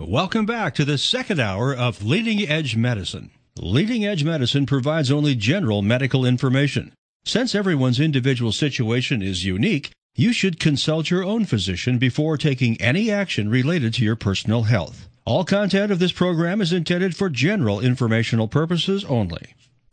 Welcome back to the second hour of Leading Edge Medicine. Leading Edge Medicine provides only general medical information. Since everyone's individual situation is unique, you should consult your own physician before taking any action related to your personal health. All content of this program is intended for general informational purposes only.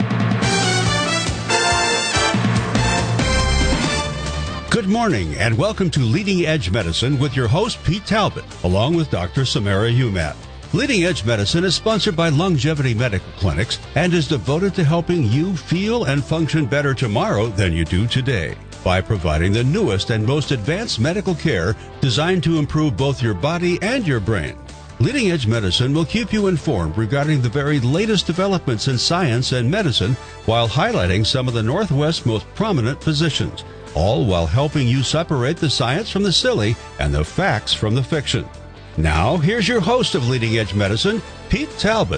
Good morning and welcome to Leading Edge Medicine with your host Pete Talbot, along with Dr. Samara Umat. Leading Edge Medicine is sponsored by Longevity Medical Clinics and is devoted to helping you feel and function better tomorrow than you do today by providing the newest and most advanced medical care designed to improve both your body and your brain. Leading Edge Medicine will keep you informed regarding the very latest developments in science and medicine while highlighting some of the Northwest's most prominent physicians, all while helping you separate the science from the silly and the facts from the fiction. Now, here's your host of Leading Edge Medicine, Pete Talbot.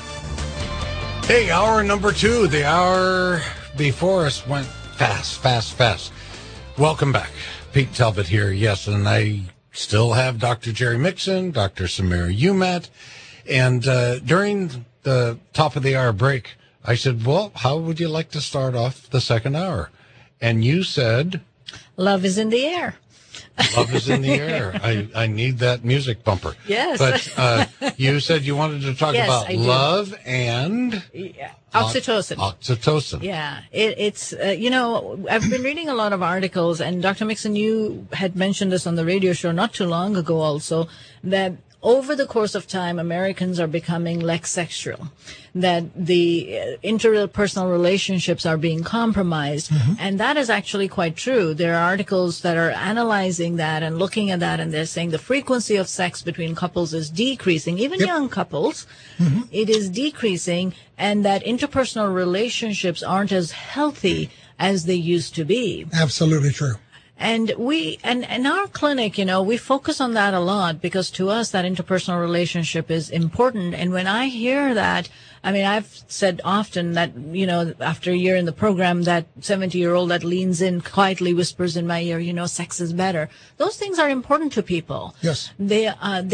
Hey, hour number 2. The hour before us went fast. Welcome back. Pete Talbot here, yes, and I still have Dr. Jerry Mixon, Dr. Samara Umat, and during the top of the hour break, I said, well, how would you like to start off the second hour? And you said... Love is in the air. Love is in the air. I need that music bumper. Yes. But you said you wanted to talk about love and... Oxytocin. Oxytocin. Yeah. It's I've been reading a lot of articles, and Dr. Mixon, you had mentioned this on the radio show not too long ago also, that over the course of time, Americans are becoming less sexual, that the interpersonal relationships are being compromised. Mm-hmm. And that is actually quite true. There are articles that are analyzing that and looking at that, and they're saying the frequency of sex between couples is decreasing, even young couples. Mm-hmm. It is decreasing, and that interpersonal relationships aren't as healthy as they used to be. Absolutely true. And in our clinic, we focus on that a lot because to us that interpersonal relationship is important. And when I hear that, I mean, I've said often that, after a year in the program, that 70-year-old that leans in, quietly whispers in my ear, sex is better. Those things are important to people. Yes. They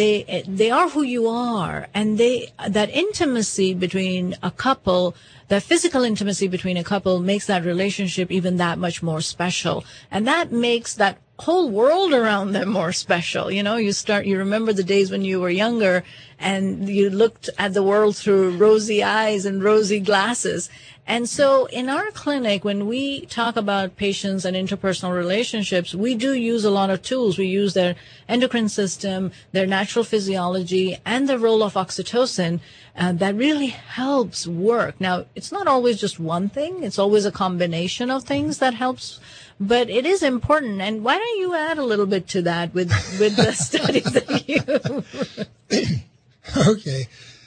are who you are. And that intimacy between a couple, that physical intimacy between a couple makes that relationship even that much more special. And that makes that whole world around them more special. You remember the days when you were younger and you looked at the world through rosy eyes and rosy glasses. And so in our clinic, when we talk about patients and interpersonal relationships, we do use a lot of tools. We use their endocrine system, their natural physiology, and the role of oxytocin that really helps work. Now, it's not always just one thing. It's always a combination of things that helps. But it is important. And why don't you add a little bit to that with the studies that you... Okay.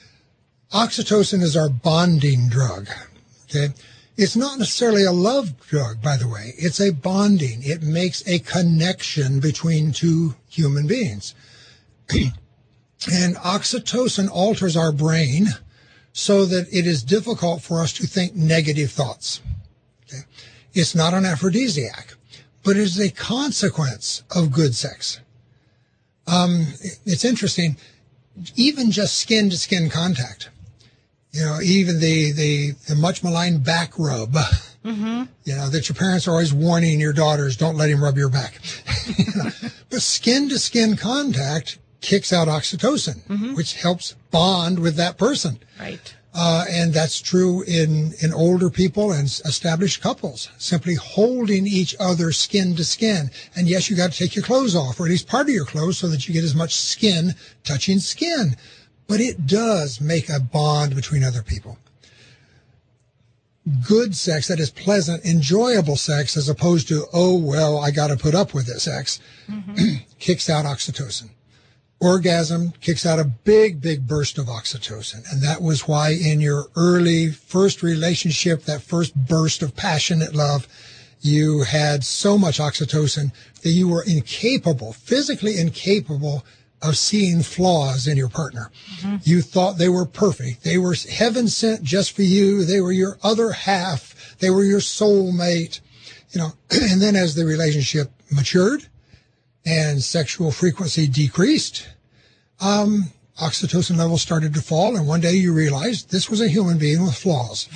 Oxytocin is our bonding drug. Okay. It's not necessarily a love drug, by the way. It's a bonding. It makes a connection between two human beings. And oxytocin alters our brain so that it is difficult for us to think negative thoughts. Okay. It's not an aphrodisiac, but it is a consequence of good sex. It's interesting, even just skin-to-skin contact. Even the much maligned back rub, mm-hmm. That your parents are always warning your daughters, don't let him rub your back. But skin-to-skin contact kicks out oxytocin, mm-hmm. which helps bond with that person. Right. And that's true in older people and established couples, simply holding each other skin to skin. And yes, you got to take your clothes off, or at least part of your clothes, so that you get as much skin touching skin. But it does make a bond between other people. Good sex, that is pleasant, enjoyable sex, as opposed to, I got to put up with this sex, mm-hmm. kicks out oxytocin. Orgasm kicks out a big, big burst of oxytocin. And that was why in your early first relationship, that first burst of passionate love, you had so much oxytocin that you were physically incapable of seeing flaws in your partner. Mm-hmm. You thought they were perfect. They were heaven sent just for you. They were your other half. They were your soulmate. And then as the relationship matured and sexual frequency decreased, oxytocin levels started to fall, and one day you realized this was a human being with flaws.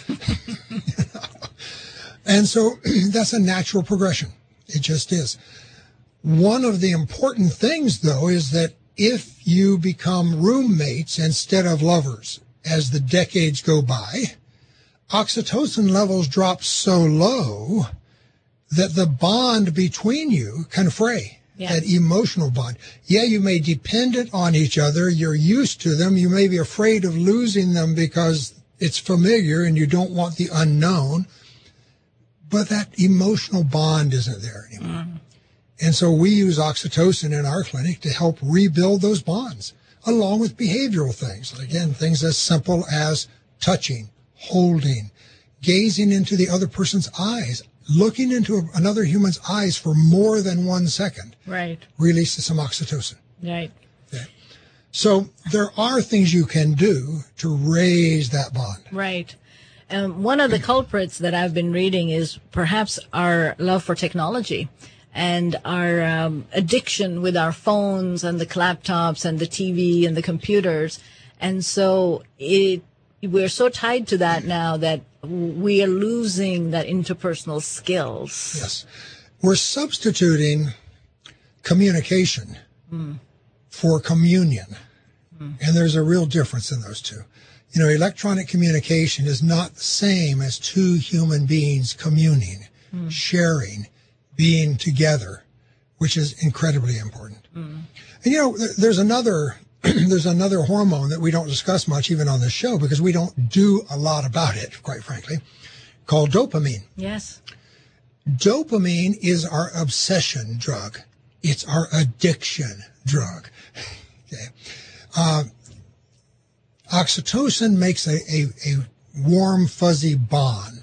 And so that's a natural progression. It just is. One of the important things, though, is that if you become roommates instead of lovers as the decades go by, oxytocin levels drop so low that the bond between you can fray. Yeah. That emotional bond. Yeah, you may depend on each other. You're used to them. You may be afraid of losing them because it's familiar and you don't want the unknown. But that emotional bond isn't there anymore. Mm. And so we use oxytocin in our clinic to help rebuild those bonds, along with behavioral things. Again, things as simple as touching, holding, gazing into the other person's eyes, looking into another human's eyes for more than 1 second. Right. Releases some oxytocin. Right. Okay. So there are things you can do to raise that bond. Right. One of the culprits that I've been reading is perhaps our love for technology and our addiction with our phones and the laptops and the TV and the computers. And so we're so tied to that now that we are losing that interpersonal skills. Yes. We're substituting communication for communion. And there's a real difference in those two. You know, electronic communication is not the same as two human beings communing, sharing, being together, which is incredibly important. And, you know, there's another hormone that we don't discuss much even on this show because we don't do a lot about it, quite frankly, called dopamine. Yes. Dopamine is our obsession drug. It's our addiction drug. Okay. Oxytocin makes a warm, fuzzy bond.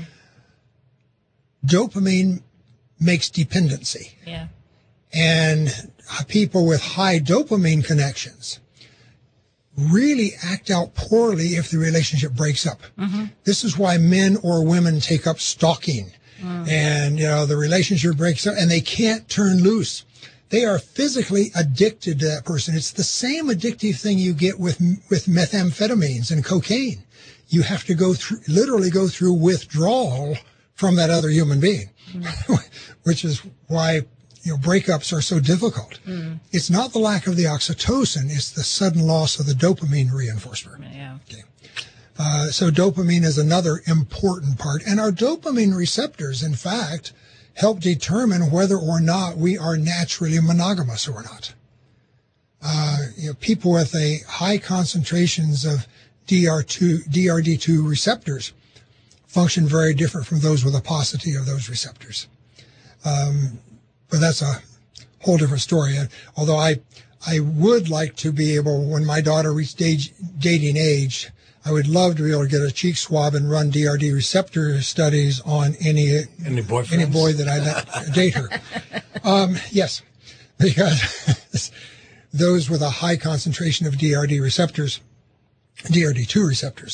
Dopamine makes dependency. Yeah. And people with high dopamine connections really act out poorly if the relationship breaks up. This is why men or women take up stalking. And, you know, the relationship breaks up and they can't turn loose. They are physically addicted to that person. It's the same addictive thing you get with methamphetamines and cocaine. You have to literally go through withdrawal from that other human being, which is why, you know, breakups are so difficult. It's not the lack of the oxytocin. It's the sudden loss of the dopamine reinforcer. Yeah. Okay. So dopamine is another important part. And our dopamine receptors, in fact, help determine whether or not we are naturally monogamous or not. You know, people with a high concentrations of DRD2 receptors function very different from those with a paucity of those receptors. But that's a whole different story. Although I would like to be able, when my daughter reached dating age, I would love to be able to get a cheek swab and run DRD receptor studies on any boy that I let date her. Yes, because those with a high concentration of DRD receptors, DRD2 receptors,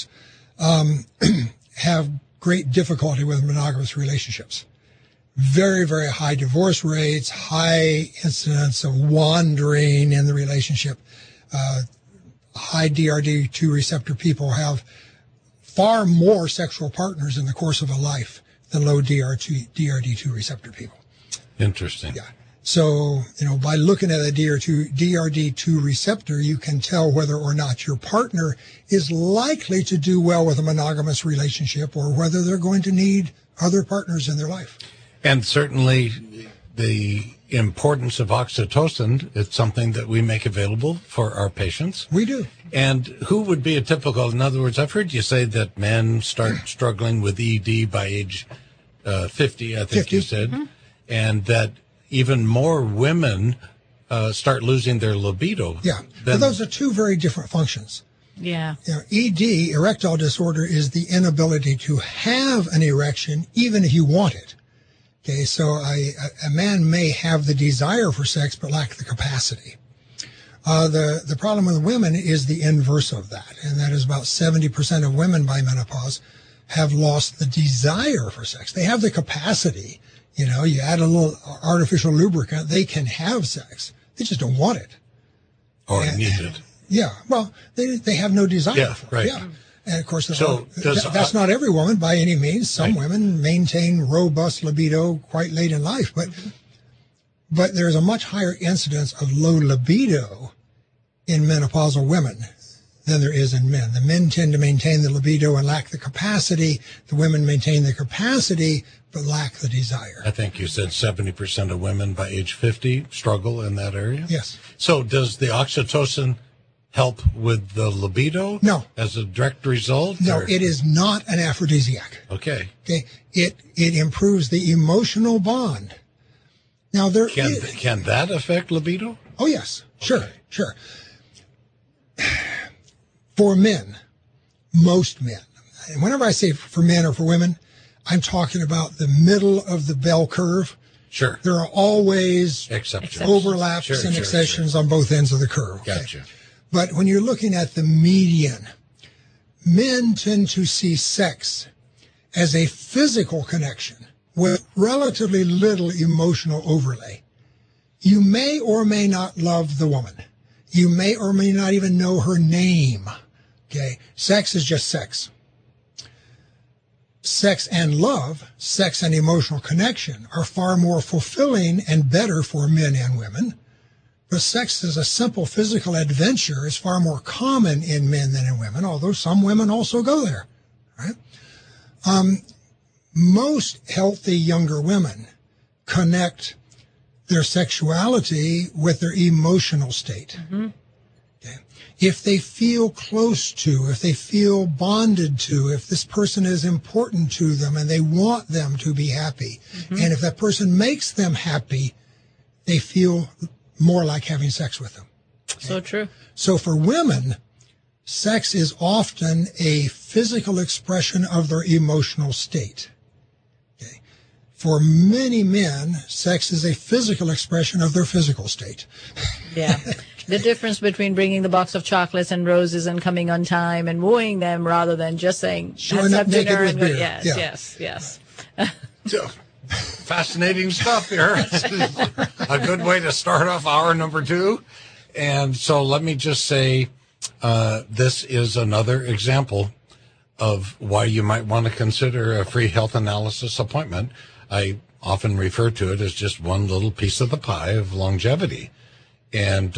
have great difficulty with monogamous relationships. Very, very high divorce rates, high incidence of wandering in the relationship. High DRD2 receptor people have far more sexual partners in the course of a life than low DRD2 receptor people. Interesting. Yeah. So, you know, by looking at a DRD2 receptor, you can tell whether or not your partner is likely to do well with a monogamous relationship or whether they're going to need other partners in their life. And certainly the importance of oxytocin is something that we make available for our patients. We do. And who would be a typical, in other words, I've heard you say that men start struggling with ED by age 50, I think 50. You said, and that even more women start losing their libido. Yeah, but those are two very different functions. Yeah. You know, ED, erectile disorder, is the inability to have an erection even if you want it. Okay, so a man may have the desire for sex but lack the capacity. The problem with women is the inverse of that, and that is about 70% of women by menopause have lost the desire for sex. They have the capacity. You know, you add a little artificial lubricant, they can have sex. They just don't want it. Or need it. Yeah. Well, they have no desire. Yeah, for it. right. Yeah. And of course, that's not every woman by any means. Some women maintain robust libido quite late in life, but there's a much higher incidence of low libido in menopausal women than there is in men. The men tend to maintain the libido and lack the capacity. The women maintain the capacity but lack the desire. I think you said 70% of women by age 50 struggle in that area? Yes. So does the oxytocin help with the libido? No. As a direct result? No, or? it is not an aphrodisiac. Okay. Okay. It improves the emotional bond. Now Can that affect libido? Oh yes, sure, Okay. sure. For men, most men, and whenever I say for men or for women, I'm talking about the middle of the bell curve. Sure. There are always Exceptions. overlaps Sure, and sure, exceptions on both ends of the curve. Okay? Gotcha. But when you're looking at the median, men tend to see sex as a physical connection with relatively little emotional overlay. You may or may not love the woman. You may or may not even know her name. Okay. Sex is just sex. Sex and love, sex and emotional connection are far more fulfilling and better for men and women. But sex as a simple physical adventure is far more common in men than in women, although some women also go there. Right? Most healthy younger women connect their sexuality with their emotional state. Mm-hmm. Okay? If they feel close to, if they feel bonded to, if this person is important to them and they want them to be happy, and if that person makes them happy, they feel more like having sex with them. Okay? So true. So for women, sex is often a physical expression of their emotional state. Okay. For many men, sex is a physical expression of their physical state. Yeah. The difference between bringing the box of chocolates and roses and coming on time and wooing them rather than just saying, showing let's up have naked dinner with and beer. yes, Yeah. yes. So, fascinating stuff here. A good way to start off hour number 2. And so let me just say, this is another example of why you might want to consider a free health analysis appointment. I often refer to it as just one little piece of the pie of longevity. And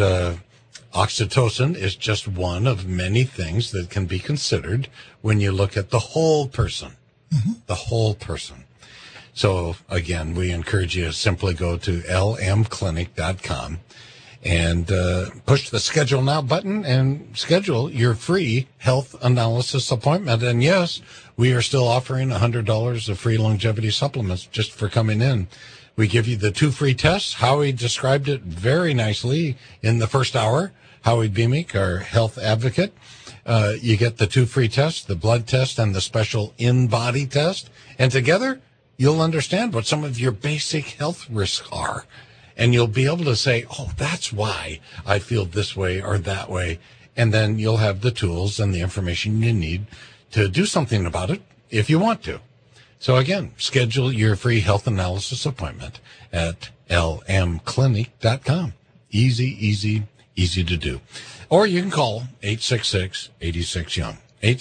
oxytocin is just one of many things that can be considered when you look at the whole person, the whole person. So, again, we encourage you to simply go to lmclinic.com and push the Schedule Now button and schedule your free health analysis appointment. And, yes, we are still offering $100 of free longevity supplements just for coming in. We give you the 2 free tests. Howie described it very nicely in the first hour. Howie Beamick, our health advocate. You get the 2 free tests, the blood test and the special in-body test. And together, you'll understand what some of your basic health risks are. And you'll be able to say, oh, that's why I feel this way or that way. And then you'll have the tools and the information you need to do something about it if you want to. So again, schedule your free health analysis appointment at lmclinic.com. Easy to do. Or you can call 866-86-YOUNG.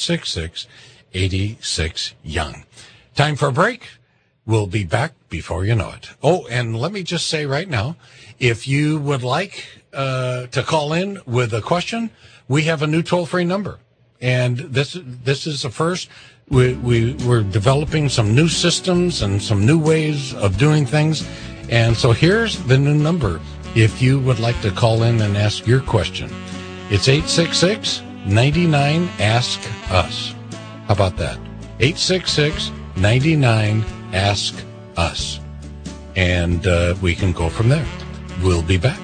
866-86-YOUNG. Time for a break. We'll be back before you know it. Oh, and let me just say right now, if you would like to call in with a question, we have a new toll-free number. And this is the first. We're developing some new systems and some new ways of doing things. And so here's the new number. If you would like to call in and ask your question, it's 866-99-ASK-US. How about that? 866-99-ASK-US. And we can go from there. We'll be back.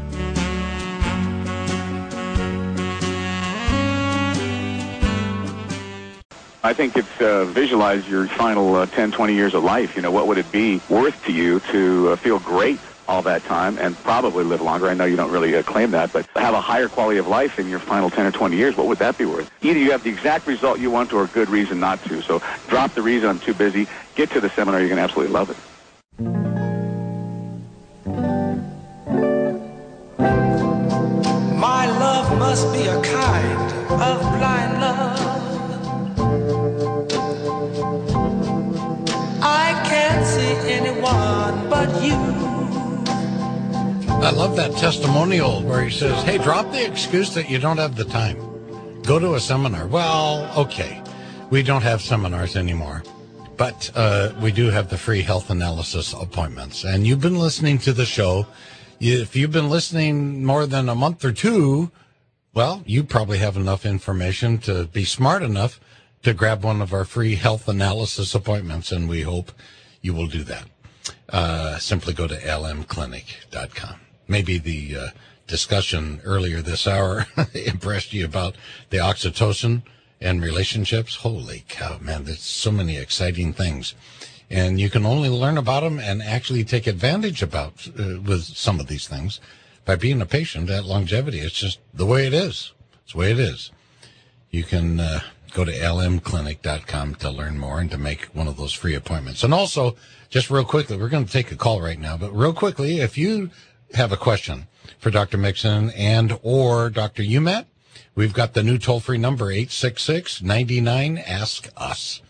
I think it's visualize your final 10, 20 years of life. You know, what would it be worth to you to feel great all that time and probably live longer? I know you don't really claim that, but have a higher quality of life in your final 10 or 20 years. What would that be worth? Either you have the exact result you want or a good reason not to. So drop the reason I'm too busy. Get to the seminar. You're going to absolutely love it. My love must be a I love that testimonial where he says, hey, drop the excuse that you don't have the time. Go to a seminar. Well, okay, we don't have seminars anymore, but we do have the free health analysis appointments. And you've been listening to the show. If you've been listening more than a month or two, well, you probably have enough information to be smart enough to grab one of our free health analysis appointments, and we hope you will do that. Simply go to lmclinic.com. Maybe the discussion earlier this hour impressed you about the oxytocin and relationships. Holy cow, man, there's so many exciting things. And you can only learn about them and actually take advantage with some of these things by being a patient at Longevity. It's just the way it is. It's the way it is. You can go to lmclinic.com to learn more and to make one of those free appointments. And also, just real quickly, we're going to take a call right now, but real quickly, if you have a question for Dr. Mixon and or Dr. Umat, we've got the new toll-free number, 866-99-ASK-US.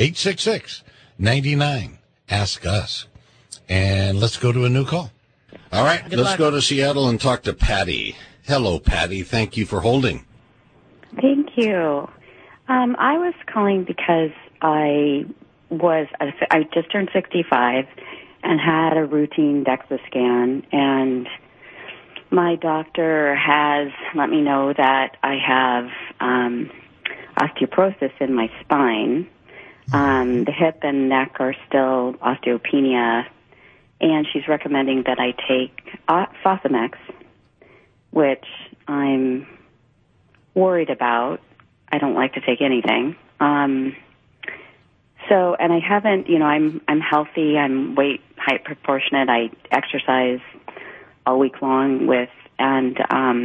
866-99-ASK-US. And let's go to a new call. All right, let's go to Seattle and talk to Patty. Hello, Patty. Thank you for holding. Thank you. I was calling because I just turned 65 and had a routine DEXA scan, and my doctor has let me know that I have osteoporosis in my spine. The hip and neck are still osteopenia, and she's recommending that I take Fosamax, which I'm worried about. I don't like to take anything. And I haven't, I'm healthy, I'm height proportionate, I exercise all week long but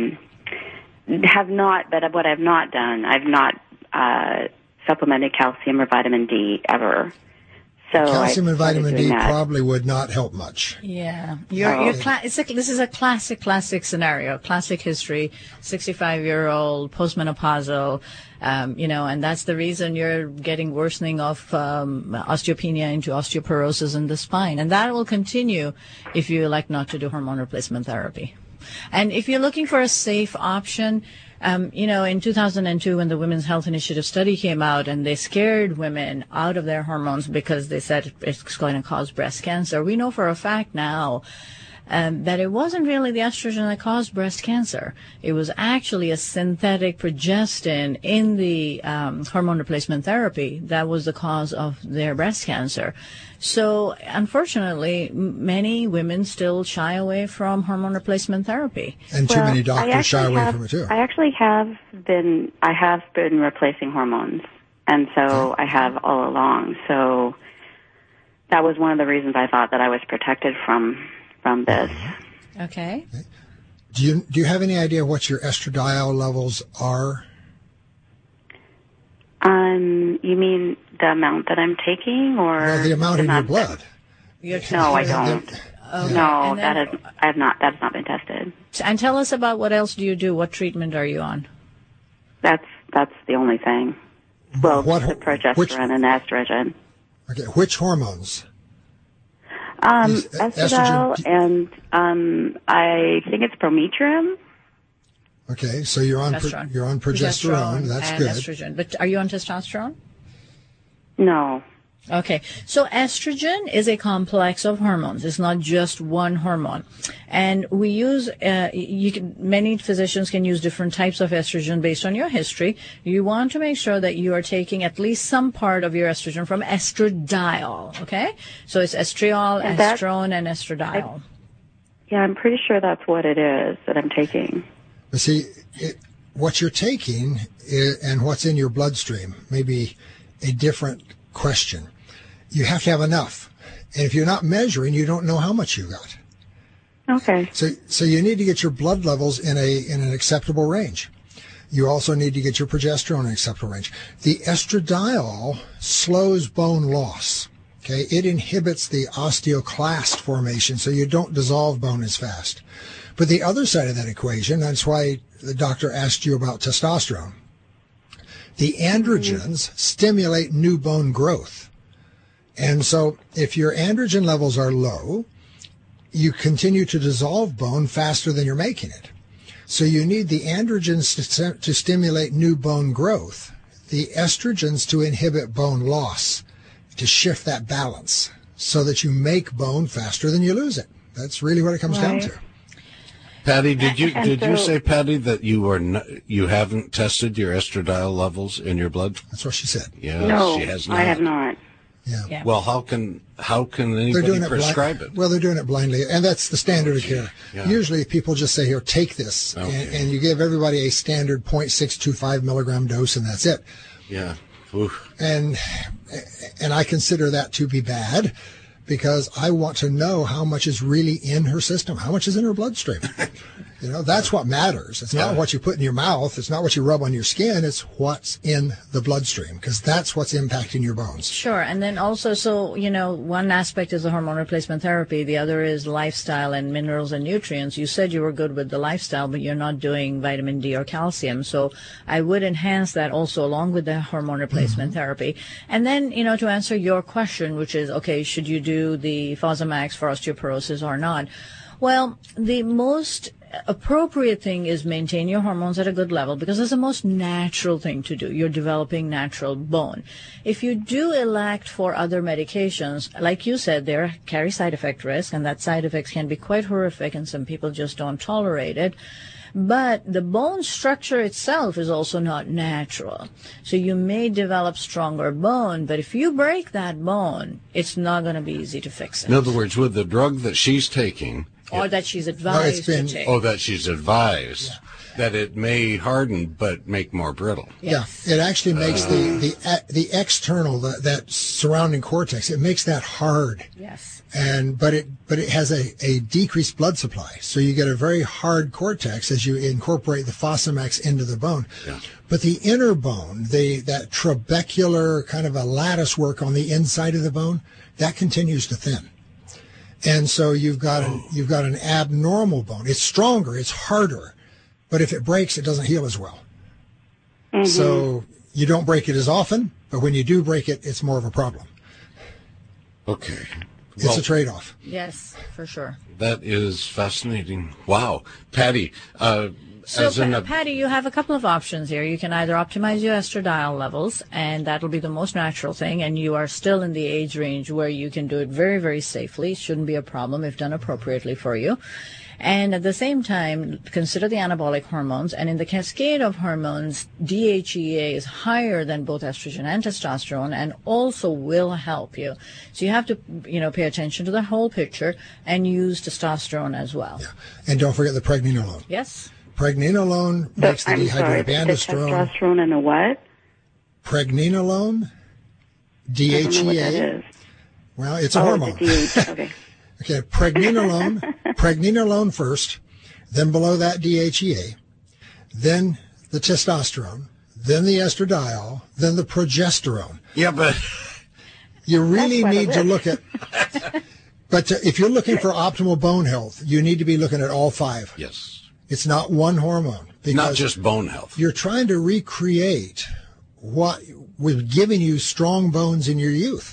what I've not done, I've not supplemented calcium or vitamin D ever. So calcium and vitamin D probably would not help much. Yeah, this is a classic scenario, classic history. 65-year-old postmenopausal, and that's the reason you're getting worsening of osteopenia into osteoporosis in the spine, and that will continue if you elect not to do hormone replacement therapy. And if you're looking for a safe option, in 2002 when the Women's Health Initiative study came out and they scared women out of their hormones because they said it's going to cause breast cancer, we know for a fact now that it wasn't really the estrogen that caused breast cancer. It was actually a synthetic progestin in the hormone replacement therapy that was the cause of their breast cancer. So, unfortunately, many women still shy away from hormone replacement therapy. And too many doctors shy away from it, too. I actually have been replacing hormones, and so I have all along. So that was one of the reasons I thought that I was protected from this. Okay. Do you have any idea what your estradiol levels are? You mean the amount that I'm taking, or the amount in your blood? No, I don't. Okay. No, that has not been tested. And tell us about what else do you do? What treatment are you on? That's the only thing. Well, the progesterone and estrogen. Okay, which hormones? Estradiol and I think it's Prometrium. Okay, so you're on progesterone. That's and good. Estrogen. But are you on testosterone? No. Okay, so estrogen is a complex of hormones. It's not just one hormone, and we use. Many physicians can use different types of estrogen based on your history. You want to make sure that you are taking at least some part of your estrogen from estradiol. Okay, so it's estriol, estrone, and estradiol. I'm pretty sure that's what it is that I'm taking. But see, what you're taking and what's in your bloodstream may be a different question. You have to have enough. And if you're not measuring, you don't know how much you got. Okay. So you need to get your blood levels in an acceptable range. You also need to get your progesterone in an acceptable range. The estradiol slows bone loss. Okay, it inhibits the osteoclast formation, so you don't dissolve bone as fast. But the other side of that equation, that's why the doctor asked you about testosterone. The androgens stimulate new bone growth. And so if your androgen levels are low, you continue to dissolve bone faster than you're making it. So you need the androgens to stimulate new bone growth, the estrogens to inhibit bone loss, to shift that balance so that you make bone faster than you lose it. That's really what it comes down to. Patty, did you say, Patty, that you haven't tested your estradiol levels in your blood? That's what she said. Yeah, no, she has not. I have not. Yeah. Well, how can anybody prescribe it? Well, they're doing it blindly, and that's the standard of care. Yeah. Usually people just say, here, take this, and you give everybody a standard 0.625 milligram dose, and that's it. Yeah. Oof. And I consider that to be bad, because I want to know how much is really in her system, how much is in her bloodstream. That's what matters. It's not what you put in your mouth. It's not what you rub on your skin. It's what's in the bloodstream, because that's what's impacting your bones. Sure. And then also, one aspect is the hormone replacement therapy. The other is lifestyle and minerals and nutrients. You said you were good with the lifestyle, but you're not doing vitamin D or calcium. So I would enhance that also along with the hormone replacement therapy. And then, to answer your question, which is, okay, should you do the Fosamax for osteoporosis or not? Well, the most appropriate thing is maintain your hormones at a good level, because it's the most natural thing to do. You're developing natural bone. If you do elect for other medications, like you said, they carry side effect risk, and that side effects can be quite horrific, and some people just don't tolerate it. But the bone structure itself is also not natural. So you may develop stronger bone, but if you break that bone, it's not going to be easy to fix it. In other words, with the drug that she's taking, or that she's advised to take. Oh, that she's advised. That it may harden but make more brittle. Yes. Yeah, it actually makes the external, that surrounding cortex, it makes that hard. Yes. But it has a decreased blood supply, so you get a very hard cortex as you incorporate the Fosamax into the bone. Yeah. But the inner bone, that trabecular kind of a lattice work on the inside of the bone, that continues to thin. And so you've got an abnormal bone. It's stronger, it's harder, but if it breaks, it doesn't heal as well. Mm-hmm. So you don't break it as often, but when you do break it, it's more of a problem. Okay. It's a trade-off. Yes, for sure. That is fascinating. Wow. Patty, Patty, you have a couple of options here. You can either optimize your estradiol levels, and that'll be the most natural thing, and you are still in the age range where you can do it very, very safely. It shouldn't be a problem if done appropriately for you. And at the same time, consider the anabolic hormones. And in the cascade of hormones, DHEA is higher than both estrogen and testosterone, and also will help you. So you have to, pay attention to the whole picture and use testosterone as well. Yeah. And don't forget the pregnenolone. Yes. Pregnenolone makes the dehydroepiandrosterone. The testosterone and the what? Pregnenolone, DHEA. I don't know what that is. Well, it's a hormone. Okay. Okay, pregnenolone first, then below that DHEA, then the testosterone, then the estradiol, then the progesterone. Yeah, but you really need to look at. But if you're looking for optimal bone health, you need to be looking at all five. Yes. It's not one hormone. Not just bone health. You're trying to recreate what was giving you strong bones in your youth.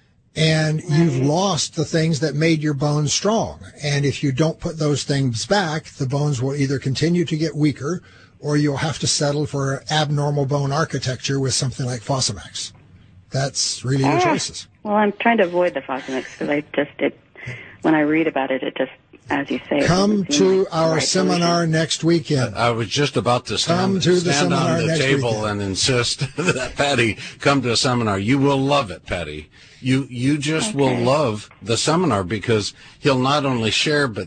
And you've lost the things that made your bones strong. And if you don't put those things back, the bones will either continue to get weaker, or you'll have to settle for abnormal bone architecture with something like Fosamax. That's really your choices. Well, I'm trying to avoid the Fosamax because when I read about it, it just, as you say, come to our seminar next weekend. I was just about to stand on the table and insist that Patty come to a seminar. You will love it, Patty. You just will love the seminar, because he'll not only share, but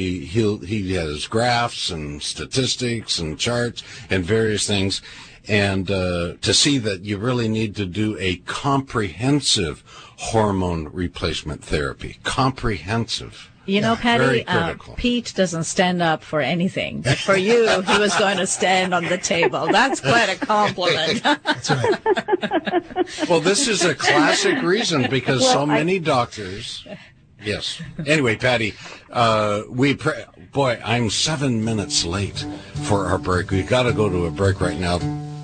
he has graphs and statistics and charts and various things, and to see that you really need to do a comprehensive hormone replacement therapy. Comprehensive. Patty, Pete doesn't stand up for anything. But for you, he was going to stand on the table. That's quite a compliment. That's right. Well, this is a classic reason, because so many doctors. Yes. Anyway, Patty, I'm 7 minutes late for our break. We've got to go to a break right now.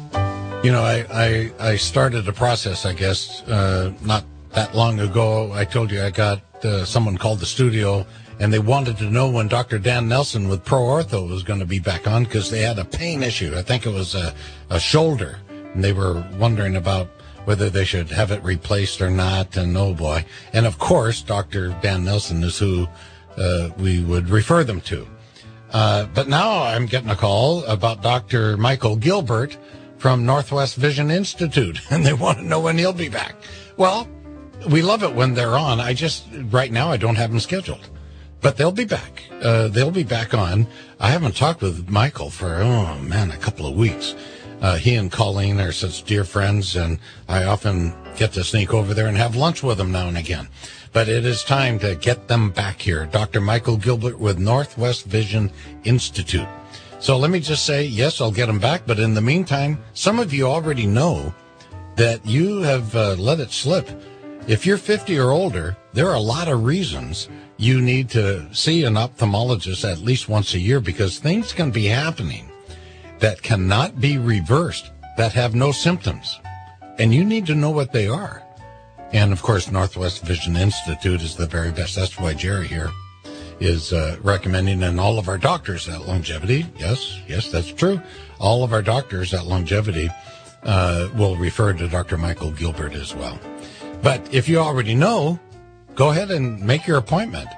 I started a process, I guess, not that long ago. I told you I got someone called the studio and they wanted to know when Dr. Dan Nelson with Pro Ortho was going to be back on because they had a pain issue. I think it was a shoulder, and they were wondering about whether they should have it replaced or not, and oh boy. And of course, Dr. Dan Nelson is who we would refer them to. But now I'm getting a call about Dr. Michael Gilbert from Northwest Vision Institute, and they want to know when he'll be back. Well, we love it when they're on. Right now, I don't have them scheduled. But they'll be back. They'll be back on. I haven't talked with Michael for, a couple of weeks. He and Colleen are such dear friends, and I often get to sneak over there and have lunch with them now and again. But it is time to get them back here. Dr. Michael Gilbert with Northwest Vision Institute. So let me just say, yes, I'll get them back. But in the meantime, some of you already know that you have let it slip. If you're 50 or older, there are a lot of reasons you need to see an ophthalmologist at least once a year, because things can be happening that cannot be reversed, that have no symptoms. And you need to know what they are. And, of course, Northwest Vision Institute is the very best. That's why Jerry here is recommending, and all of our doctors at Longevity, yes, that's true, all of our doctors at Longevity will refer to Dr. Michael Gilbert as well. But if you already know, go ahead and make your appointment.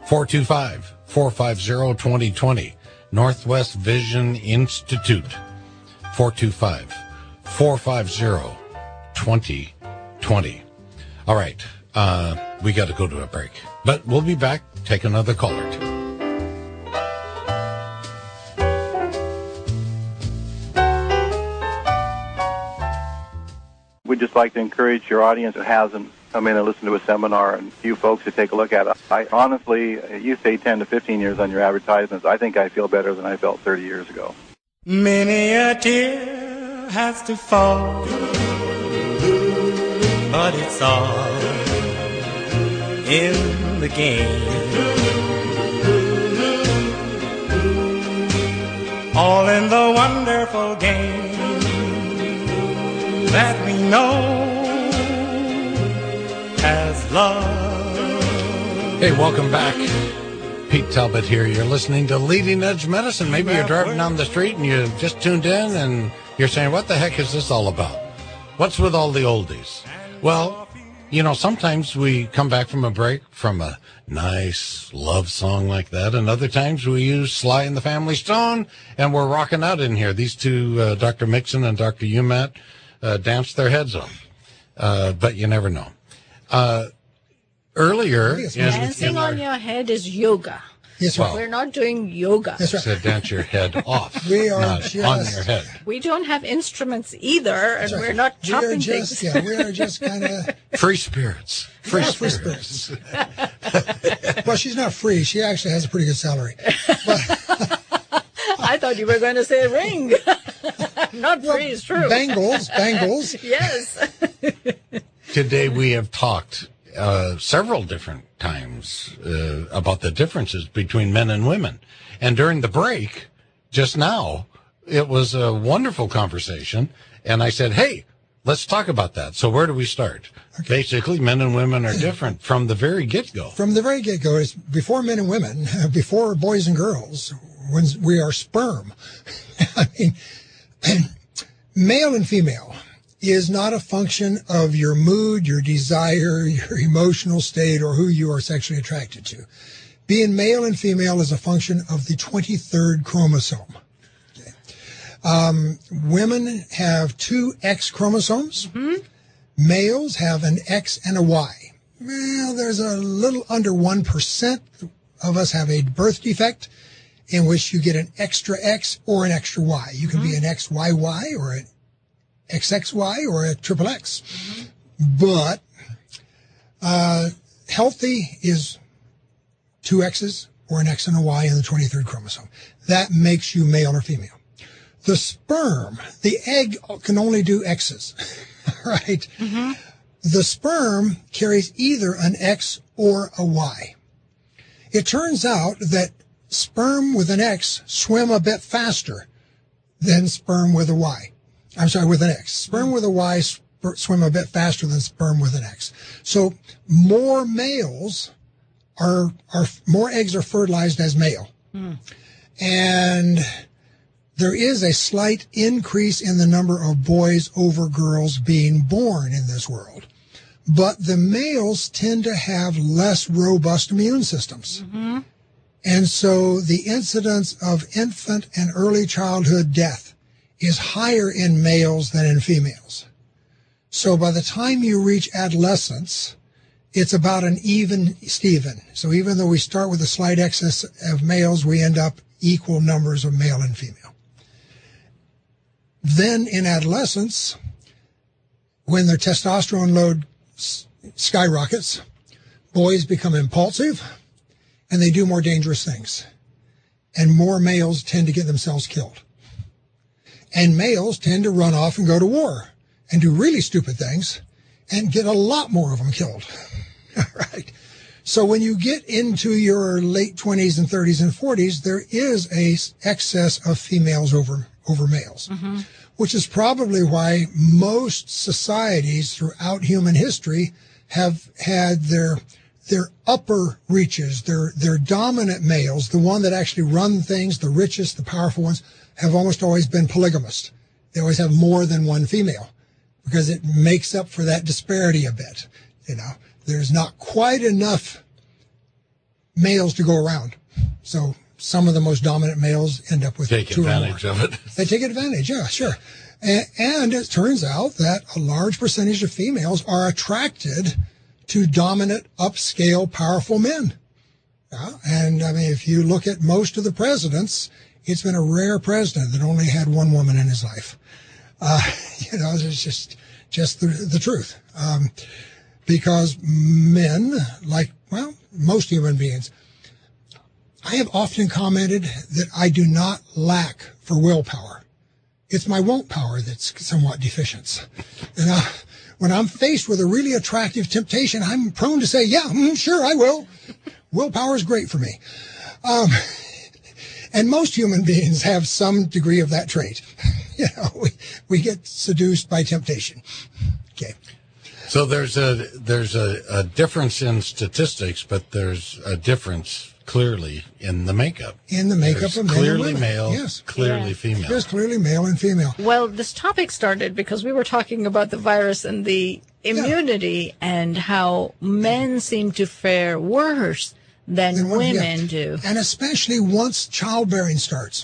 425-450-2020. Northwest Vision Institute. 425-450-2020. All right. We got to go to a break. But we'll be back. Take another call or two. We'd just like to encourage your audience that hasn't come in and listened to a seminar, and you folks to take a look at it. I honestly, you say 10 to 15 years on your advertisements. I think I feel better than I felt 30 years ago. Many a tear has to fall, but it's all in the game. All in the wonderful game that we know as love. Hey, welcome back. Pete Talbot here. You're listening to Leading Edge Medicine. Maybe you're driving down the street and you just tuned in and you're saying, what the heck is this all about? What's with all the oldies? Well, you know, sometimes we come back from a break from a nice love song like that, and other times we use Sly and the Family Stone, and we're rocking out in here. These two, Dr. Mixon and Dr. Umat, dance their heads off. But you never know. Earlier, dancing on your head is yoga. Yes, well, we're not doing yoga. That's right. So dance your head off. We are not just on your head. We don't have instruments either, and we're not chopping things. Yeah, we are just kind of free spirits. Free spirits. Well, she's not free. She actually has a pretty good salary. But I thought you were going to say ring. Not free is true. Bangles. Yes. Today we have talked several different times about the differences between men and women. And during the break, just now, it was a wonderful conversation. And I said, hey, let's talk about that. So where do we start? Okay. Basically, men and women are different from the very get-go. From the very get-go, it's before men and women, before boys and girls, when we are sperm. I mean, male and female is not a function of your mood, your desire, your emotional state, or who you are sexually attracted to. Being male and female is a function of the 23rd chromosome. Okay. Women have 2 X chromosomes. Mm-hmm. Males have an X and a Y. Well, there's a little under 1% of us have a birth defect in which you get an extra X or an extra Y. You can be an XYY or an XXY or a triple X. But healthy is 2 X's or an X and a Y in the 23rd chromosome. That makes you male or female. The sperm, the egg can only do X's, right? Mm-hmm. The sperm carries either an X or a Y. It turns out that sperm with an X swim a bit faster than sperm with a Y. I'm sorry, with an X. Sperm with a Y swim a bit faster than sperm with an X. So more males more eggs are fertilized as male. And there is a slight increase in the number of boys over girls being born in this world. But the males tend to have less robust immune systems. And so the incidence of infant and early childhood death is higher in males than in females. So by the time you reach adolescence, it's about an even Steven. So even though we start with a slight excess of males, we end up equal numbers of male and female. Then in adolescence, when their testosterone load skyrockets, boys become impulsive and they do more dangerous things. And more males tend to get themselves killed. And males tend to run off and go to war and do really stupid things and get a lot more of them killed. Right? So when you get into your late 20s and 30s and 40s, there is a excess of females over males, which is probably why most societies throughout human history have had their upper reaches, their dominant males, the one that actually run things, the richest, the powerful ones, have almost always been polygamist. They always have more than one female because it makes up for that disparity a bit. You know, there's not quite enough males to go around. So some of the most dominant males end up with take advantage of it. They take advantage, yeah, sure. And it turns out that a large percentage of females are attracted to dominant, upscale, powerful men. Yeah? And I mean, if you look at most of the presidents, it's been a rare president that only had one woman in his life. It's just the truth. Because men, like, well, most human beings, I have often commented that I do not lack for willpower. It's my won't power that's somewhat deficient. And when I'm faced with a really attractive temptation, I'm prone to say, yeah, sure, I will. Willpower is great for me. And most human beings have some degree of that trait. We get seduced by temptation. Okay. So there's a difference in statistics, but there's a difference clearly in the makeup. In the makeup there's of men clearly and women. male, yes. clearly female. There's clearly male and female. Well, this topic started because we were talking about the virus and the immunity and how men seem to fare worse than women do. And especially once childbearing starts.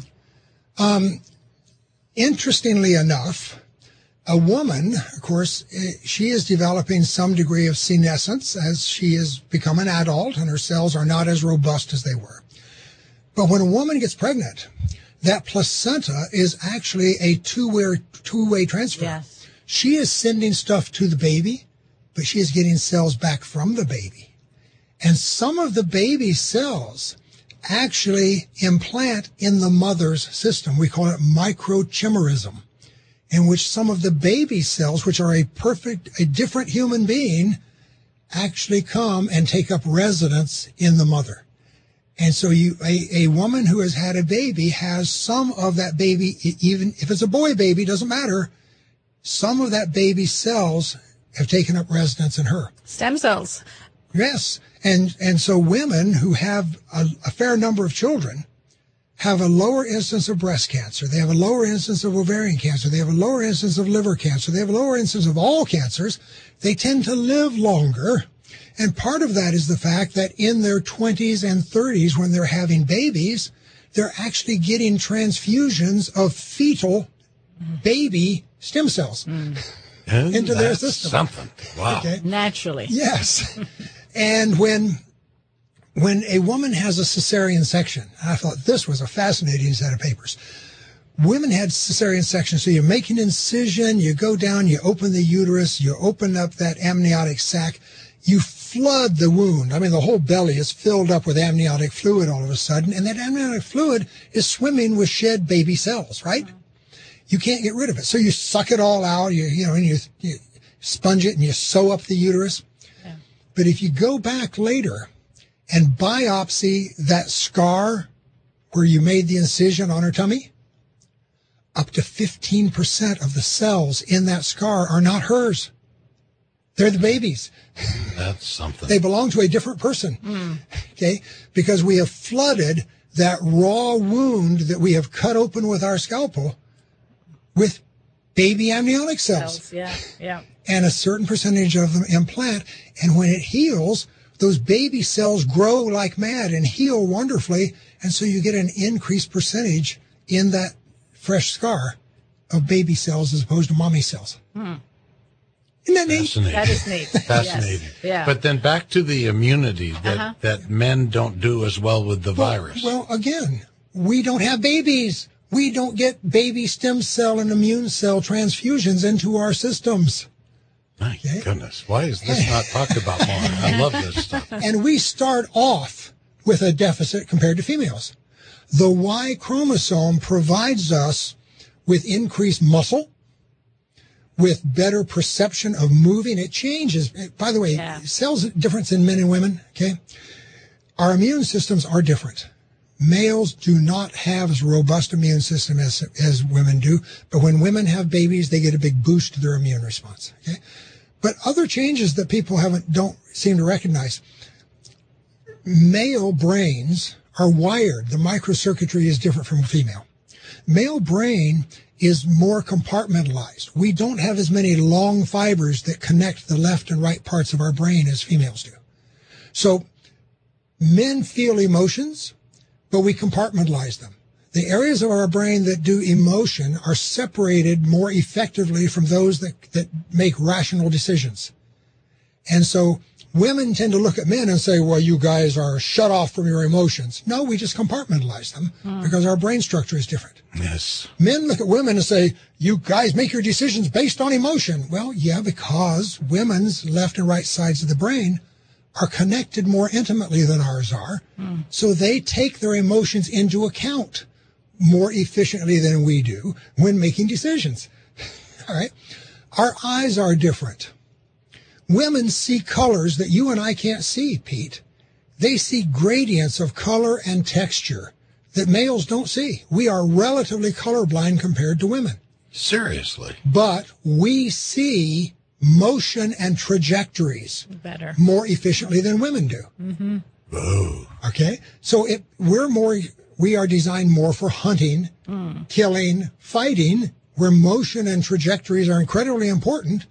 Interestingly enough, a woman, of course, she is developing some degree of senescence as she has become an adult and her cells are not as robust as they were. But when a woman gets pregnant, that placenta is actually a two-way transfer. Yes. She is sending stuff to the baby, but she is getting cells back from the baby. And some of the baby cells actually implant in the mother's system. We call it microchimerism, in which some of the baby cells, which are a different human being, actually come and take up residence in the mother. And so a woman who has had a baby has some of that baby, even if it's a boy baby, doesn't matter, some of that baby's cells have taken up residence in her. Stem cells. Yes. And so women who have a fair number of children have a lower instance of breast cancer. They have a lower instance of ovarian cancer. They have a lower instance of liver cancer. They have a lower instance of all cancers. They tend to live longer. And part of that is the fact that in their 20s and 30s, when they're having babies, they're actually getting transfusions of fetal baby stem cells into their system. Something. Wow. Okay? Naturally. Yes. And when a woman has a cesarean section, I thought this was a fascinating set of papers. Women had cesarean sections, so you make an incision, you go down, you open the uterus, you open up that amniotic sac, you flood the wound. I mean, the whole belly is filled up with amniotic fluid all of a sudden, and that amniotic fluid is swimming with shed baby cells, right? You can't get rid of it. So you suck it all out, and you sponge it and you sew up the uterus. Yeah. But if you go back later and biopsy that scar where you made the incision on her tummy, up to 15% of the cells in that scar are not hers. They're the babies. That's something. They belong to a different person. Okay? Because we have flooded that raw wound that we have cut open with our scalpel with baby amniotic cells. Yeah. And a certain percentage of them implant. And when it heals, those baby cells grow like mad and heal wonderfully. And so you get an increased percentage in that fresh scar of baby cells as opposed to mommy cells. Isn't that neat? That is neat. Fascinating. Yes. Yeah. But then back to the immunity that men don't do as well with the virus. Well, again, we don't have babies. We don't get baby stem cell and immune cell transfusions into our systems. My goodness. Why is this not talked about more? I love this stuff. And we start off with a deficit compared to females. The Y chromosome provides us with increased muscle, with better perception of moving. It changes. By the way, cells difference in men and women, okay? Our immune systems are different. Males do not have as robust immune system as women do, but when women have babies, they get a big boost to their immune response, okay? But other changes that people don't seem to recognize. Male brains are wired. The microcircuitry is different from female. Male brain is more compartmentalized. We don't have as many long fibers that connect the left and right parts of our brain as females do. So men feel emotions, but we compartmentalize them. The areas of our brain that do emotion are separated more effectively from those that make rational decisions. And so women tend to look at men and say, well, you guys are shut off from your emotions. No, we just compartmentalize them because our brain structure is different. Yes. Men look at women and say, you guys make your decisions based on emotion. Well, yeah, because women's left and right sides of the brain are connected more intimately than ours are. So they take their emotions into account more efficiently than we do when making decisions. All right. Our eyes are different. Women see colors that you and I can't see, Pete. They see gradients of color and texture that males don't see. We are relatively colorblind compared to women. Seriously. But we see motion and trajectories better, more efficiently than women do. Whoa. Okay? So we are designed more for hunting, killing, fighting, where motion and trajectories are incredibly important.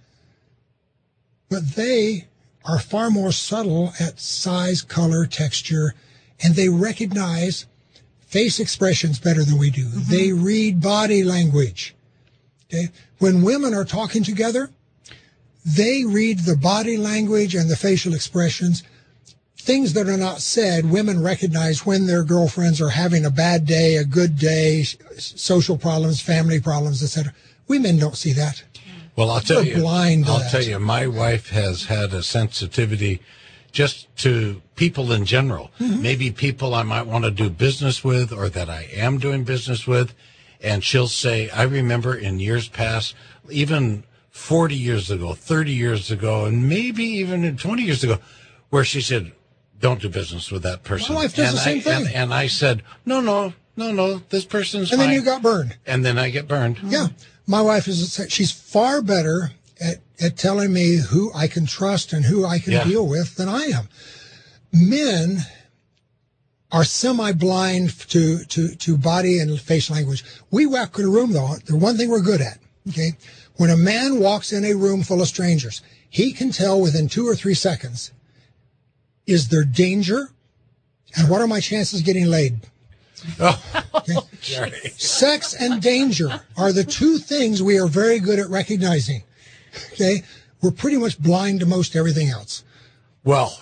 But they are far more subtle at size, color, texture, and they recognize face expressions better than we do. They read body language. Okay? When women are talking together, they read the body language and the facial expressions. Things that are not said, women recognize when their girlfriends are having a bad day, a good day, social problems, family problems, etc. We men don't see that. Well, I'll tell you, my wife has had a sensitivity just to people in general. Maybe people I might want to do business with or that I am doing business with. And she'll say, I remember in years past, even 40 years ago, 30 years ago, and maybe even 20 years ago, where she said, don't do business with that person. My wife does the same thing. And I said, no, this person's fine. And then you got burned. And then I get burned. Yeah. My wife she's far better at telling me who I can trust and who I can deal with than I am. Men are semi-blind to body and face language. We walk in a room, though. The one thing we're good at, okay? When a man walks in a room full of strangers, he can tell within 2 or 3 seconds, is there danger? And what are my chances of getting laid? Okay. Sex and danger are the two things we are very good at recognizing. Okay. We're pretty much blind to most everything else. Well,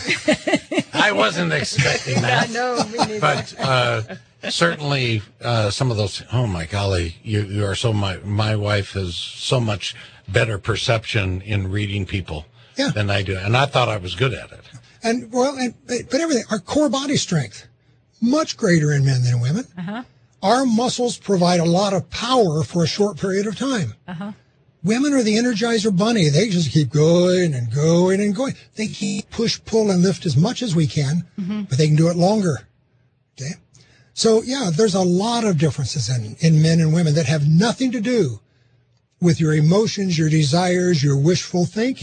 I wasn't expecting that. No, me neither. But certainly some of those, oh my golly, you are my wife has so much better perception in reading people than I do. And I thought I was good at it. But everything, our core body strength, much greater in men than women. Our muscles provide a lot of power for a short period of time. Women are the Energizer Bunny. They just keep going and going and going. They keep push, pull, and lift as much as we can, but they can do it longer. Okay? So, there's a lot of differences in men and women that have nothing to do with your emotions, your desires, your wishful thinking.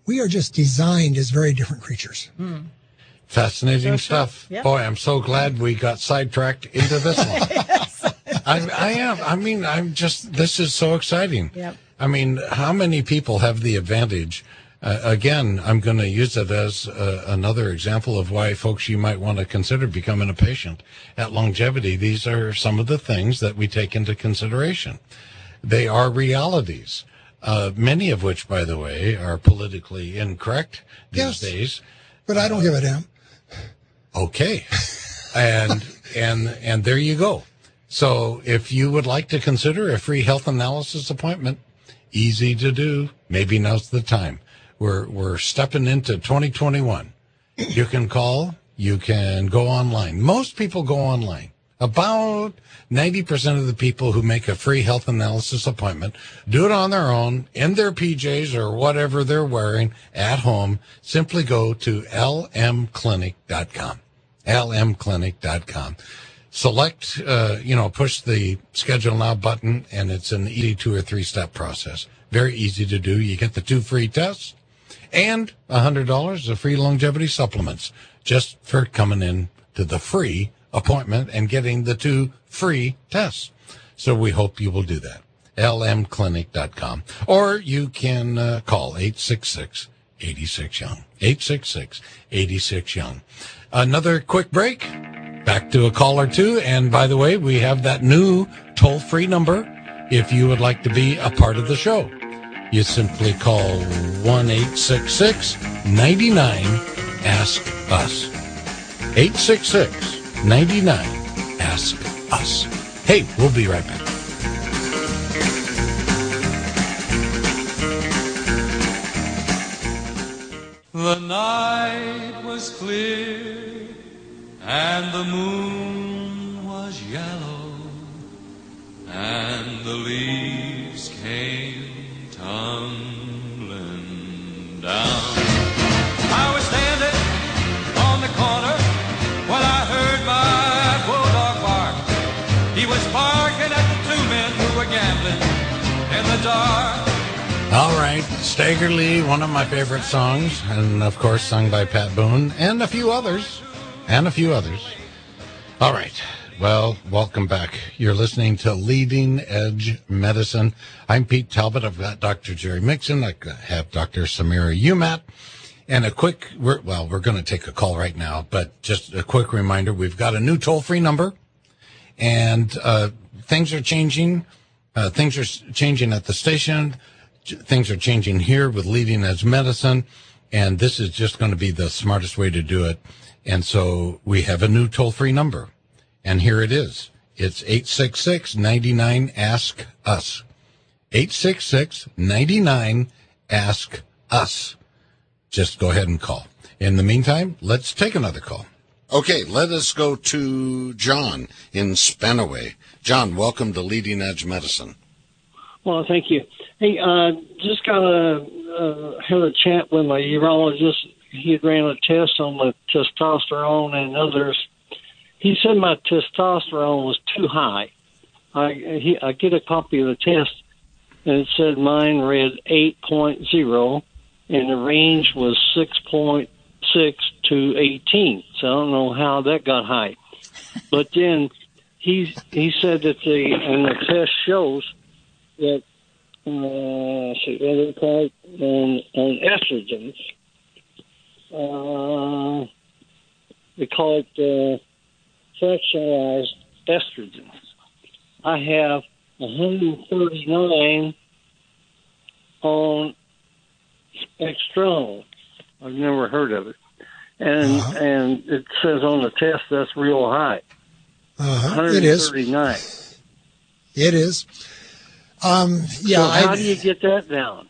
We are just designed as very different creatures. Fascinating stuff. Yep. Boy, I'm so glad we got sidetracked into this one. Yes. I am. I mean, this is so exciting. Yep. I mean, how many people have the advantage? Again, I'm going to use it as another example of why, folks, you might want to consider becoming a patient at Longevity. These are some of the things that we take into consideration. They are realities, many of which, by the way, are politically incorrect these days. But I don't give a damn. Okay. And there you go. So if you would like to consider a free health analysis appointment, easy to do. Maybe now's the time. We're stepping into 2021. You can call, you can go online. Most people go online. About 90% of the people who make a free health analysis appointment do it on their own, in their PJs or whatever they're wearing at home. Simply go to lmclinic.com. lmclinic.com. Select, push the schedule now button, and it's an easy 2 or 3 step process. Very easy to do. You get the 2 free tests and $100 of free longevity supplements just for coming in to the free appointment and getting the 2 free tests. So we hope you will do that. lmclinic.com. Or you can call 866-86-YOUNG. 866-86-YOUNG. Another quick break. Back to a call or two. And by the way, we have that new toll-free number if you would like to be a part of the show. You simply call 1-866-99-ASK-US. 866-99-ASK-US. Hey, we'll be right back. The night was clear and the moon was yellow and the leaves came tumbling down. I was standing on the corner when I heard my bulldog bark. He was barking at the 2 men who were gambling in the dark. All right, Staggerly, one of my favorite songs, and of course sung by Pat Boone, and a few others. All right, well, welcome back. You're listening to Leading Edge Medicine. I'm Pete Talbot. I've got Dr. Jerry Mixon. I have Dr. Samira Umat. And we're going to take a call right now, but just a quick reminder, we've got a new toll-free number, and things are changing. Things are changing at the station. Things are changing here with Leading Edge Medicine, and this is just going to be the smartest way to do it. And so we have a new toll-free number, and here it is. It's 866-99-ASK-US. 866-99-ASK-US. Just go ahead and call. In the meantime, let's take another call. Okay, let us go to John in Spanaway. John, welcome to Leading Edge Medicine. Well, thank you. Hey, just had a chat with my urologist. He had ran a test on my testosterone and others. He said my testosterone was too high. I get a copy of the test, and it said mine read 8.0, and the range was 6.6 to 18. So I don't know how that got high. But then he said that the test shows that on estrogens, they call it fractionalized estrogens. I have 139 on Extrol. I've never heard of it. And it says on the test that's real high. 139. It is. So how do you get that down?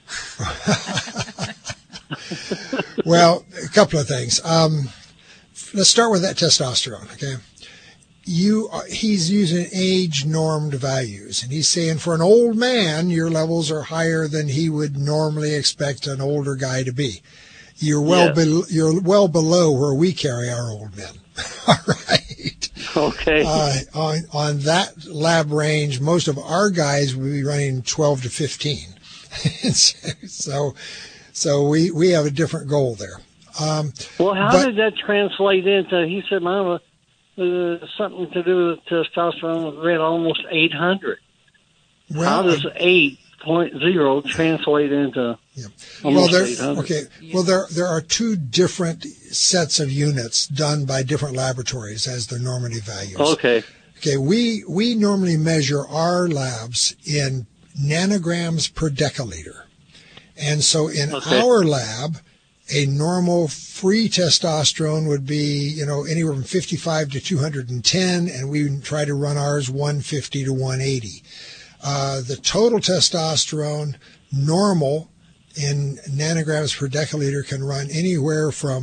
Well, a couple of things. Let's start with that testosterone, okay? He's using age-normed values, and he's saying for an old man, your levels are higher than he would normally expect an older guy to be. You're well below where we carry our old men. All right. Okay. On that lab range, most of our guys will be running 12 to 15. So So we have a different goal there. Well, how did that translate into? He said, "Mama, something to do with testosterone read almost 800." Well, how does 8.0 translate into? Yeah. Almost 800? Okay. Well, there are two different sets of units done by different laboratories as their normative values. Okay. Okay. We normally measure our labs in nanograms per deciliter, and so in our lab, a normal free testosterone would be, anywhere from 55 to 210, and we try to run ours 150 to 180. The total testosterone normal in nanograms per deciliter can run anywhere from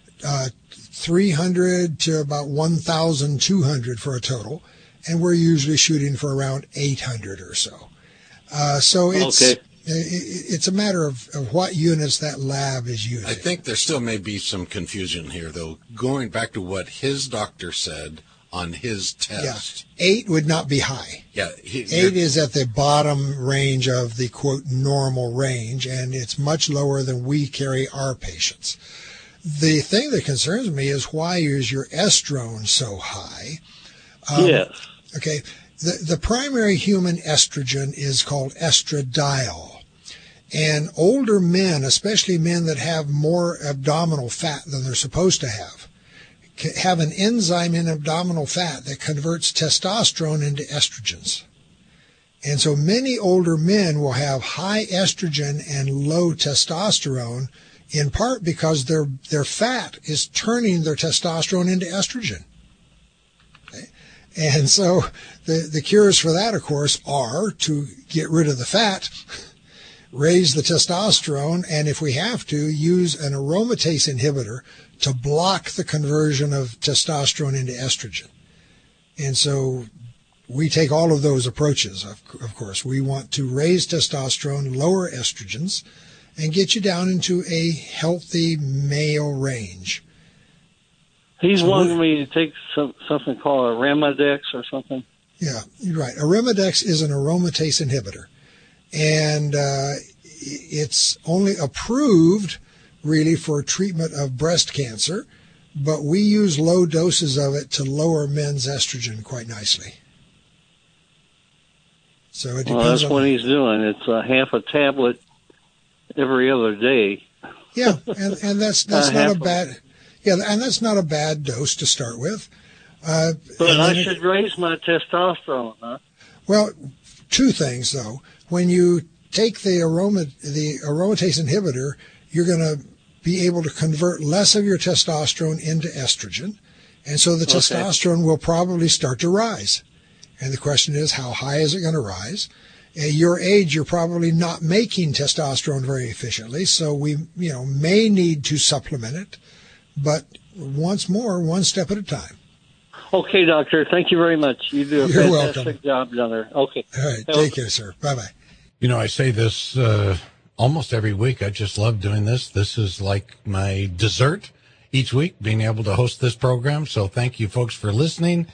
300 to about 1,200 for a total, and we're usually shooting for around 800 or so. So it's a matter of what units that lab is using. I think there still may be some confusion here, though. Going back to what his doctor said on his test. Yeah. 8 would not be high. Yeah. 8 is at the bottom range of the, quote, normal range, and it's much lower than we carry our patients. The thing that concerns me is, why is your estrone so high? Yes. Okay. The primary human estrogen is called estradiol. And older men, especially men that have more abdominal fat than they're supposed to have an enzyme in abdominal fat that converts testosterone into estrogens. And so many older men will have high estrogen and low testosterone, in part because their fat is turning their testosterone into estrogen. Okay? And so the cures for that, of course, are to get rid of the fat, raise the testosterone, and if we have to, use an aromatase inhibitor to block the conversion of testosterone into estrogen. And so we take all of those approaches, of course. We want to raise testosterone, lower estrogens, and get you down into a healthy male range. He's wanting me to take something called a Arimidex or something. Yeah, you're right. Arimidex is an aromatase inhibitor. And it's only approved, really, for treatment of breast cancer, but we use low doses of it to lower men's estrogen quite nicely. So it depends. Well, that's what he's doing. It's half a tablet every other day. Yeah, and that's not a bad. Yeah, and that's not a bad dose to start with. But I should raise my testosterone, huh? Well, two things though. When you take the aromatase inhibitor, you're going to be able to convert less of your testosterone into estrogen, and so the testosterone will probably start to rise. And the question is, how high is it going to rise? At your age, you're probably not making testosterone very efficiently, so we may need to supplement it, but once more, one step at a time. Okay, doctor. Thank you very much. You do a fantastic job down there. Okay. All right. Take care, sir. Bye-bye. I say this almost every week. I just love doing this. This is like my dessert each week, being able to host this program. So thank you, folks, for listening.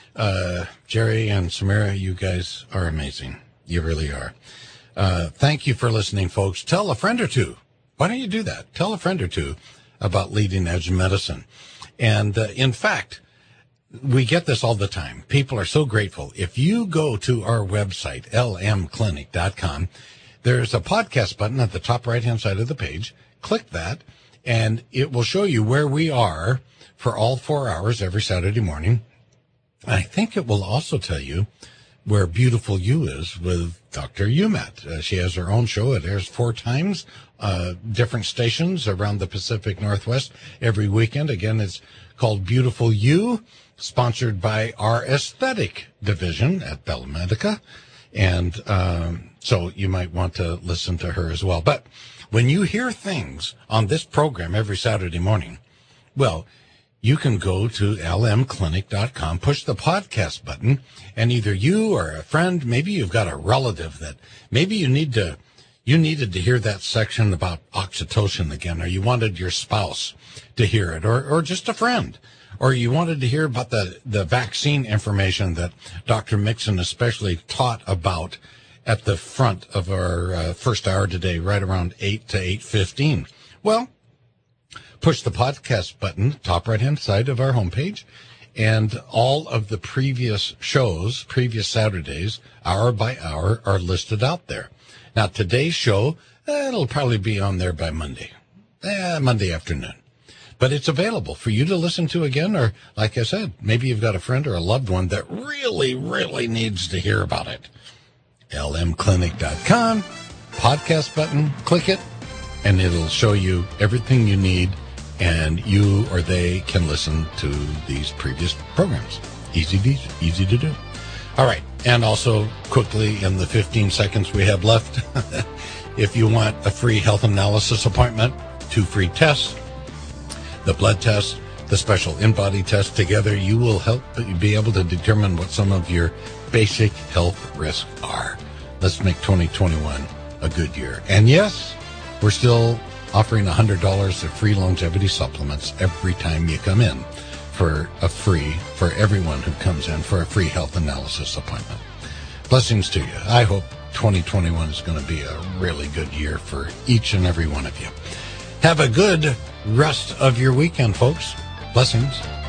Jerry and Samara, you guys are amazing. You really are. Thank you for listening, folks. Tell a friend or two. Why don't you do that? Tell a friend or two about Leading Edge Medicine. And in fact, we get this all the time. People are so grateful. If you go to our website, lmclinic.com, there's a podcast button at the top right-hand side of the page. Click that, and it will show you where we are for all 4 hours every Saturday morning. I think it will also tell you where Beautiful You is with Dr. Umat. She has her own show. It airs 4 times, different stations around the Pacific Northwest every weekend. Again, it's called Beautiful You, sponsored by our aesthetic division at Bella Medica. And so you might want to listen to her as well. But when you hear things on this program every Saturday morning, well, you can go to lmclinic.com, push the podcast button, and either you or a friend, maybe you've got a relative that maybe you needed to hear that section about oxytocin again, or you wanted your spouse to hear it, or just a friend, or you wanted to hear about the vaccine information that Dr. Mixon especially taught about at the front of our first hour today, right around 8 to 8:15. Well, push the podcast button, top right-hand side of our homepage, and all of the previous shows, previous Saturdays, hour by hour, are listed out there. Now, today's show, it'll probably be on there by Monday afternoon. But it's available for you to listen to again, or, like I said, maybe you've got a friend or a loved one that really, really needs to hear about it. lmclinic.com, podcast button, click it, and it'll show you everything you need, and you or they can listen to these previous programs. Easy to do. All right, and also quickly in the 15 seconds we have left, if you want a free health analysis appointment, 2 free tests, the blood test, the special in-body test, together you will help be able to determine what some of your basic health risks are. Let's make 2021 a good year. And yes, we're still offering $100 of free longevity supplements every time you come in for everyone who comes in for a free health analysis appointment. Blessings to you. I hope 2021 is going to be a really good year for each and every one of you. Have a good rest of your weekend, folks. Blessings.